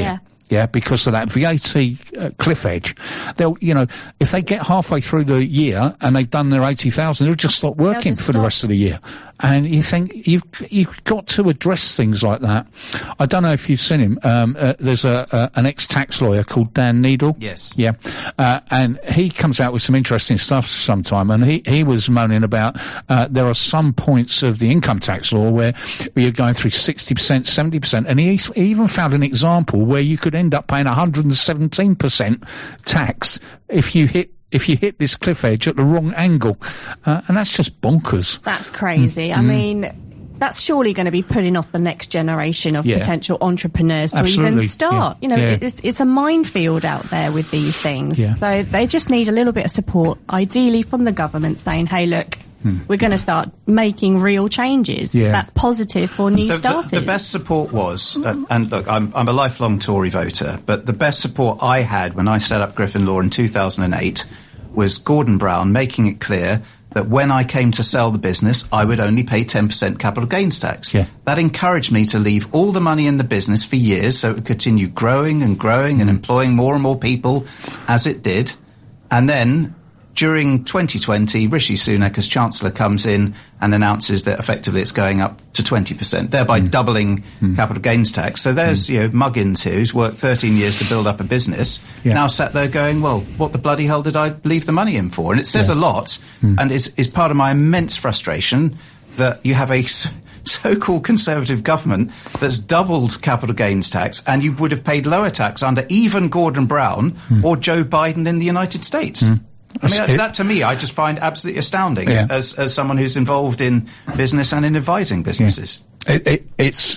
Yeah, because of that VAT cliff edge. They'll, if they get halfway through the year and they've done their 80,000, they'll just stop working for the rest of the year. And you think you've got to address things like that. I don't know if you've seen him. There's an ex-tax lawyer called Dan Needle. Yes. Yeah. And he comes out with some interesting stuff sometime. And he was moaning about there are some points of the income tax law where you're going through 60%, 70%. And he even found an example where you could end up paying 117% tax if you hit this cliff edge at the wrong angle. And that's just bonkers. That's crazy. I mean, that's surely going to be putting off the next generation of potential entrepreneurs to even start. It's a minefield out there with these things. Yeah. So they just need a little bit of support, ideally from the government, saying, hey, look, we're going to start making real changes. That's positive for new starters. The best support was, and look, I'm a lifelong Tory voter, but the best support I had when I set up Griffin Law in 2008 was Gordon Brown making it clear that when I came to sell the business, I would only pay 10% capital gains tax. Yeah. That encouraged me to leave all the money in the business for years so it would continue growing and employing more and more people as it did. And then during 2020, Rishi Sunak as Chancellor comes in and announces that effectively it's going up to 20%, thereby doubling capital gains tax. So there's, Muggins here, who's worked 13 years to build up a business, now sat there going, well, what the bloody hell did I leave the money in for? And it says a lot, and is part of my immense frustration that you have a so-called Conservative government that's doubled capital gains tax, and you would have paid lower tax under even Gordon Brown or Joe Biden in the United States. I mean, that to me, I just find absolutely astounding as someone who's involved in business and in advising businesses. It is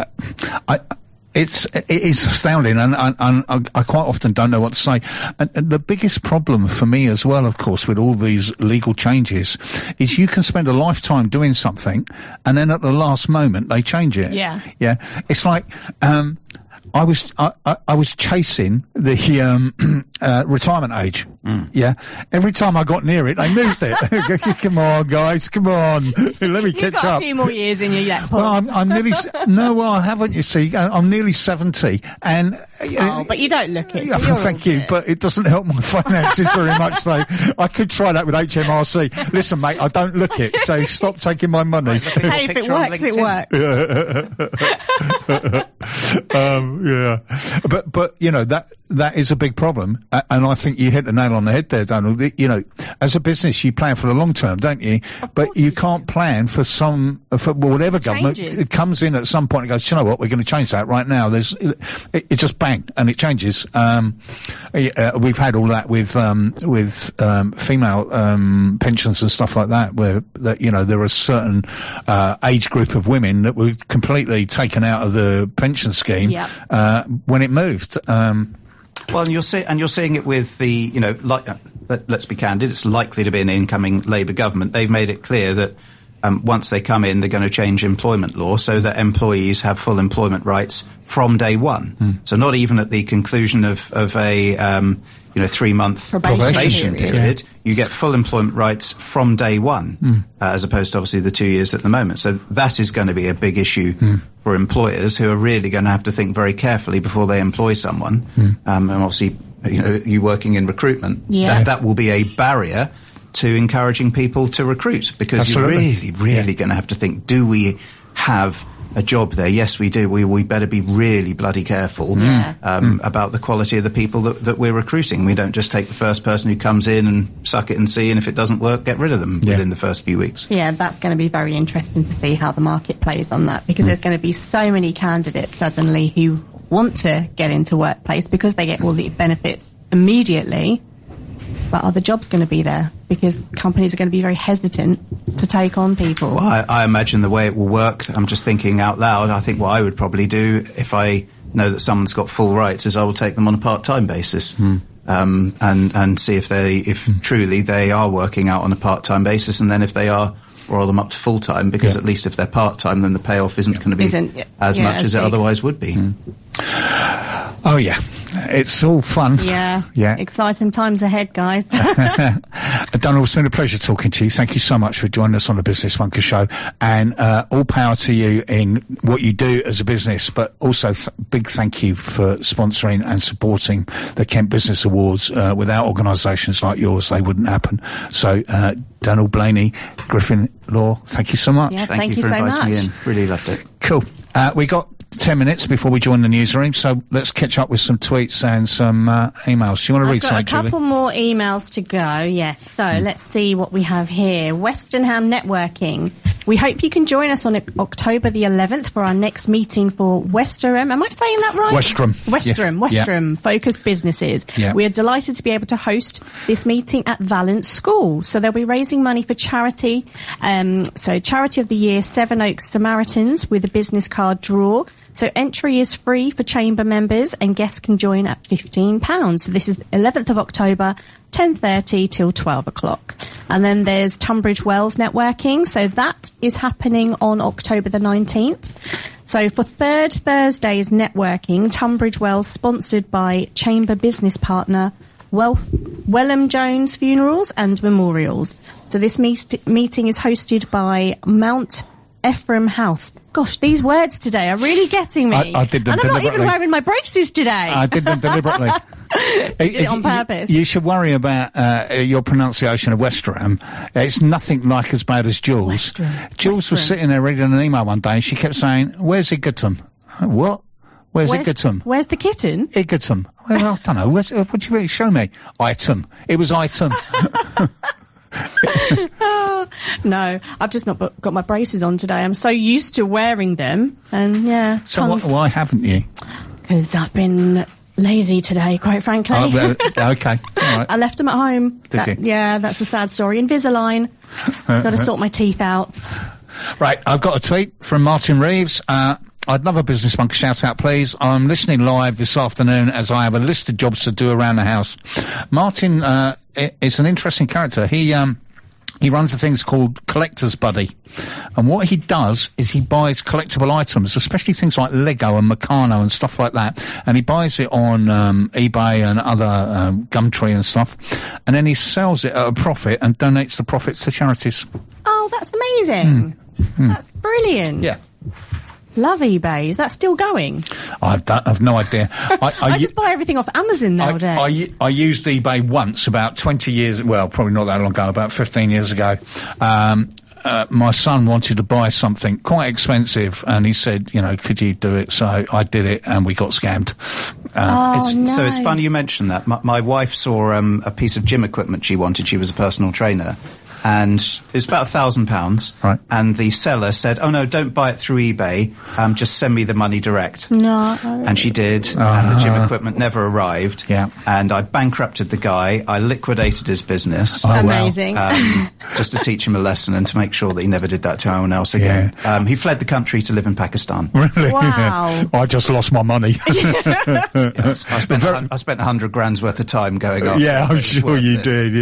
astounding, and I quite often don't know what to say. And the biggest problem for me as well, of course, with all these legal changes, is you can spend a lifetime doing something, and then at the last moment they change it. Yeah. It's like I was chasing the retirement age. Yeah. Every time I got near it, they moved it. Come on, guys, come on. Let me catch up. You've got a few more years in you yet, Paul. Well, I'm nearly. No, well, I haven't. You see, I'm nearly 70, and but you don't look it. So thank you, but it doesn't help my finances very much, though. I could try that with HMRC. Listen, mate, I don't look it, so stop taking my money. Hey, if it works, it works. Yeah, but that is a big problem, and I think you hit the nail on the head there, Donald. As a business, you plan for the long term, don't you? But you can't plan for whatever government comes in at some point and goes, you know what, we're going to change that right now. It just bang and it changes. We've had all that with female pensions and stuff like that, where there are a certain age group of women that were completely taken out of the pension scheme when it moved. Well, and you're seeing it with the, let's be candid, it's likely to be an incoming Labour government. They've made it clear that once they come in, they're going to change employment law so that employees have full employment rights from day one. So not even at the conclusion of a 3-month probation period. You get full employment rights from day one, as opposed to obviously the 2 years at the moment. So that is going to be a big issue for employers who are really going to have to think very carefully before they employ someone. And obviously, you working in recruitment, that will be a barrier to encouraging people to recruit, because you're really going to have to think, do we have a job there? Yes, we do. We better be really bloody careful about the quality of the people that we're recruiting. We don't just take the first person who comes in and suck it and see, and if it doesn't work, get rid of them within the first few weeks. Yeah, that's going to be very interesting to see how the market plays on that, because there's going to be so many candidates suddenly who want to get into workplace because they get all the benefits immediately. But are the jobs going to be there? Because companies are going to be very hesitant to take on people. Well, I imagine the way it will work, I'm just thinking out loud, I think what I would probably do if I know that someone's got full rights is I will take them on a part-time basis. And see if truly they are working out on a part-time basis, and then if they are, roll them up to full-time, because at least if they're part-time, then the payoff isn't going to be as much as it otherwise would be. Oh yeah, it's all fun. Yeah. Yeah. Exciting times ahead, guys. Donald, it's been a pleasure talking to you. Thank you so much for joining us on the Business Bunker Show, and all power to you in what you do as a business, but also big thank you for sponsoring and supporting the Kent Business Awards. Without organisations like yours, they wouldn't happen. So, Donald Blaney, Griffin Law, thank you so much. Yeah, Thank you for so inviting me much. in. Really loved it. Cool. We got 10 minutes before we join the newsroom, so let's catch up with some tweets and some emails. Do you want to read I've got a something, Julie? couple more emails to go, yes. So let's see what we have here. Western Ham Networking. We hope you can join us on October the 11th for our next meeting for Westerham. Am I saying that right? Westerham, focused businesses. Yeah. We are delighted to be able to host this meeting at Valence School. So they'll be raising money for charity. So Charity of the Year, Seven Oaks Samaritans, with a business card draw. So entry is free for chamber members and guests can join at £15. So this is 11th of October, 10:30 till 12 o'clock. And then there's Tunbridge Wells Networking. So that is happening on October the 19th. So for Third Thursday's networking, Tunbridge Wells, sponsored by Chamber Business Partner Wellham Jones Funerals and Memorials. So this meeting is hosted by Mount Ephraim House. Gosh, these words today are really getting me. I did them and I'm not even deliberately. wearing my braces today. I did them deliberately. Did it on purpose. You should worry about your pronunciation of Westerham. It's nothing like as bad as Jules. Jules was sitting there reading an email one day and she kept saying, "Where's Egerton?" What? Where's Egerton? Where's the kitten? Egerton. Well, I don't know. What do you mean? Show me. Item. It was item. No, I've just not got my braces on today. I'm so used to wearing them, and yeah. So why haven't you? Because I've been lazy today, quite frankly. Oh, well, okay. All right. I left them at home. Did you? Yeah, that's the sad story. Invisalign. Got to sort my teeth out. Right, I've got a tweet from Martin Reeves. I'd love a Business Bunker shout out, please. I'm listening live this afternoon as I have a list of jobs to do around the house. Martin is an interesting character. He runs a things called Collector's Buddy. And what he does is he buys collectible items, especially things like Lego and Meccano and stuff like that. And he buys it on eBay and other Gumtree and stuff. And then he sells it at a profit and donates the profits to charities. Oh, that's amazing. That's brilliant. Yeah. Love eBay. Is that still going? I've no idea. I just buy everything off Amazon nowadays. I used eBay once about 20 years, well, probably not that long ago, about 15 years ago. My son wanted to buy something quite expensive and he said, could you do it? So I did it and we got scammed. No. So it's funny you mentioned that. My wife saw a piece of gym equipment she wanted. She was a personal trainer. And it was about £1,000. Right. And the seller said, "Oh no, don't buy it through eBay. Just send me the money direct." No. And she did. And the gym equipment never arrived. Yeah. And I bankrupted the guy. I liquidated his business. Oh, wow. Amazing. Just to teach him a lesson and to make sure that he never did that to anyone else again. He fled the country to live in Pakistan. Really? Wow. I just lost my money. I spent $100,000 worth of time going on. Yeah, I'm It was sure worth you it. did,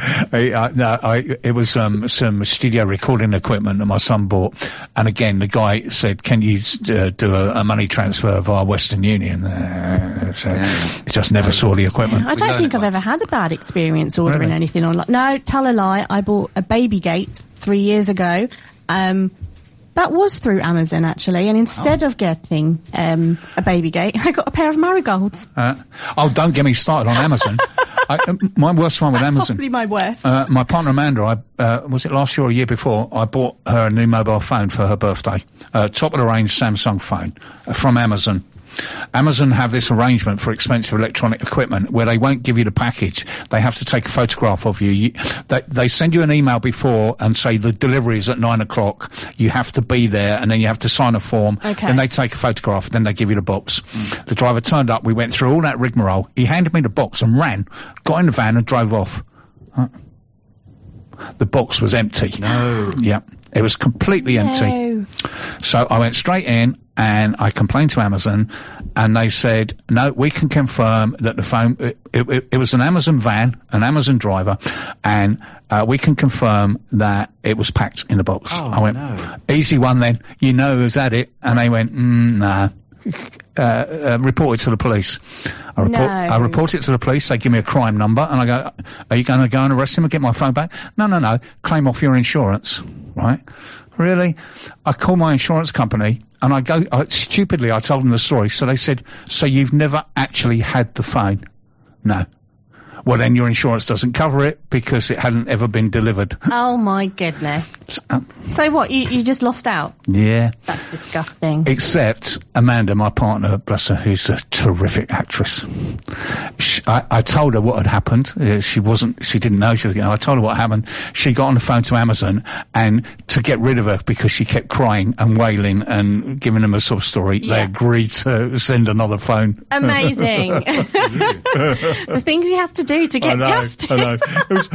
yeah. It was some studio recording equipment that my son bought, and again the guy said, "Can you do a money transfer via Western Union?" So he just never saw the equipment. I don't learn think it I've once. ever had a bad experience ordering Really? anything online. No, tell a lie. I bought a Babygate 3 years ago. That was through Amazon, actually, and instead of getting a Babygate, I got a pair of marigolds. Don't get me started on Amazon. My worst one with Amazon. Possibly my worst. My partner Amanda, was it last year or a year before, I bought her a new mobile phone for her birthday. Top of the range Samsung phone from Amazon. Amazon have this arrangement for expensive electronic equipment where they won't give you the package. They have to take a photograph of you. They send you an email before and say the delivery is at 9 o'clock. You have to be there and then you have to sign a form. Okay. Then they take a photograph. Then they give you the box. The driver turned up. We went through all that rigmarole. He handed me the box and ran, got in the van and drove off. The box was empty. No. Yeah. It was completely empty. No. So I went straight in and I complained to Amazon and they said, no, we can confirm that the phone, it was an Amazon van, an Amazon driver, and we can confirm that it was packed in the box. Oh, I went, no. easy one then, who's had it. And they went, nah. report it to the police. I report it to the police. They give me a crime number, and I go, "Are you going to go and arrest him and get my phone back?" No. Claim off your insurance, right? Really? I call my insurance company, and stupidly I told them the story. So they said, "So you've never actually had the phone?" No. Well, then your insurance doesn't cover it because it hadn't ever been delivered. Oh my goodness. So what, you just lost out? Yeah. That's disgusting. Except Amanda, my partner, bless her, who's a terrific actress. I told her what had happened. She didn't know she was I told her what happened. She got on the phone to Amazon, and to get rid of her because she kept crying and wailing and giving them a sob story, they agreed to send another phone. Amazing. The things you have to do to get justice. I know. It was,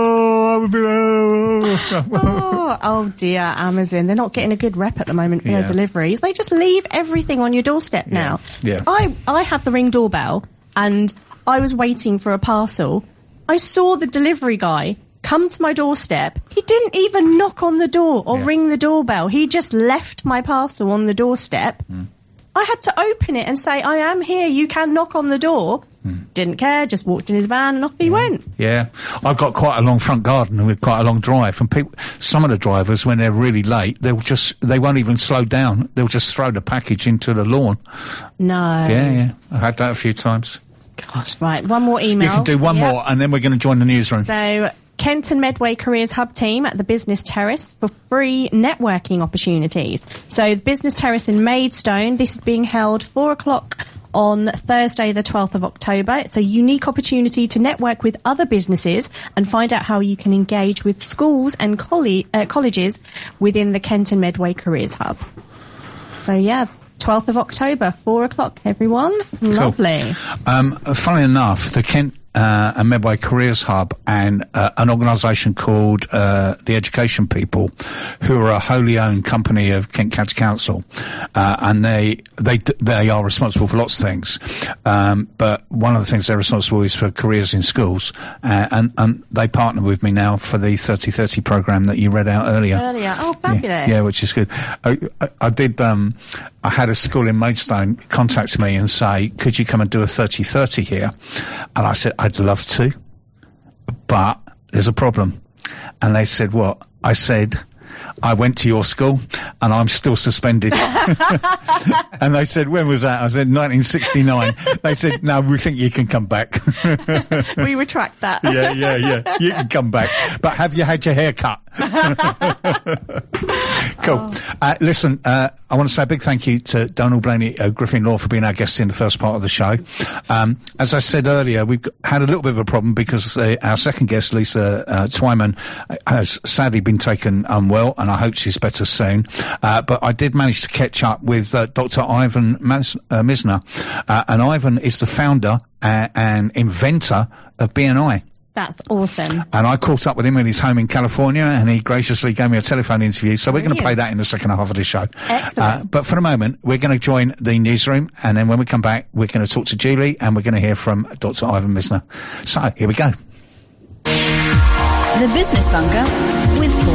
oh dear, Amazon. They're not getting a good rep at the moment for their deliveries. They just leave everything on your doorstep now. Yeah. I have the Ring doorbell, and I was waiting for a parcel. I saw the delivery guy come to my doorstep. He didn't even knock on the door or ring the doorbell. He just left my parcel on the doorstep. I had to open it and say, "I am here, you can knock on the door." Didn't care, just walked in his van and off he went. Yeah. I've got quite a long front garden with quite a long drive, and some of the drivers, when they're really late, they won't even slow down. They'll just throw the package into the lawn. No. Yeah. I've had that a few times. Gosh, right, one more email. You can do one more, and then we're going to join the newsroom. So, Kent and Medway Careers Hub team at the Business Terrace for free networking opportunities. So, the Business Terrace in Maidstone, this is being held 4 o'clock on Thursday the 12th of October. It's a unique opportunity to network with other businesses and find out how you can engage with schools and colleges within the Kent and Medway Careers Hub. So, 12th of October, 4 o'clock, everyone. Lovely. Funnily enough, the Kent and Medway Careers Hub and an organisation called the Education People, who are a wholly owned company of Kent County Council, and they are responsible for lots of things, but one of the things they're responsible is for careers in schools, and they partner with me now for the 30/30 programme that you read out earlier. Oh, fabulous. Yeah, which is good. I had a school in Maidstone contact me and say, "Could you come and do a 30/30 here?" And I said, "I'd love to, but there's a problem." And they said, "What?" I said, "I went to your school and I'm still suspended." And they said, "When was that?" I said, 1969. They said, "No, we think you can come back." We retract that. Yeah. You can come back. But have you had your hair cut? Cool. Listen, I want to say a big thank you to Donald Blaney, Griffin Law, for being our guest in the first part of the show. As I said earlier, we've had a little bit of a problem because our second guest, Lisa Twyman, has sadly been taken unwell, and I hope she's better soon. But I did manage to catch up with Dr. Ivan Misner, and Ivan is the founder and inventor of BNI. That's awesome. And I caught up with him in his home in California, and he graciously gave me a telephone interview. So we're going to play that in the second half of the show. Excellent. But for the moment, we're going to join the newsroom, and then when we come back, we're going to talk to Julie, and we're going to hear from Dr. Ivan Misner. So here we go. The Business Bunker